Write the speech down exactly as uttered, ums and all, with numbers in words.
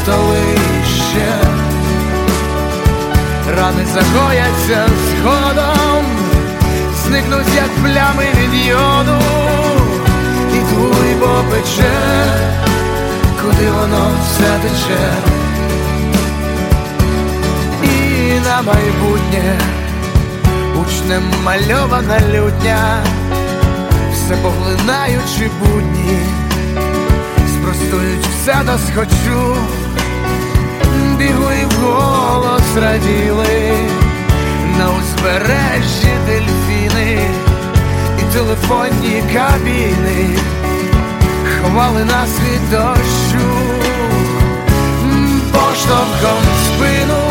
пустовище. Рани загояться згодом, зникнуть як плями від йоду, і твій попече, куди воно все тече. І на майбутнє учнем мальована лютня, все поглинаючи будні, спростують все досхочу. Бігли і вголос раділи на узбережжі дельфіни і телефонні кабіни, хвали нас від дощу, поштовхом в спину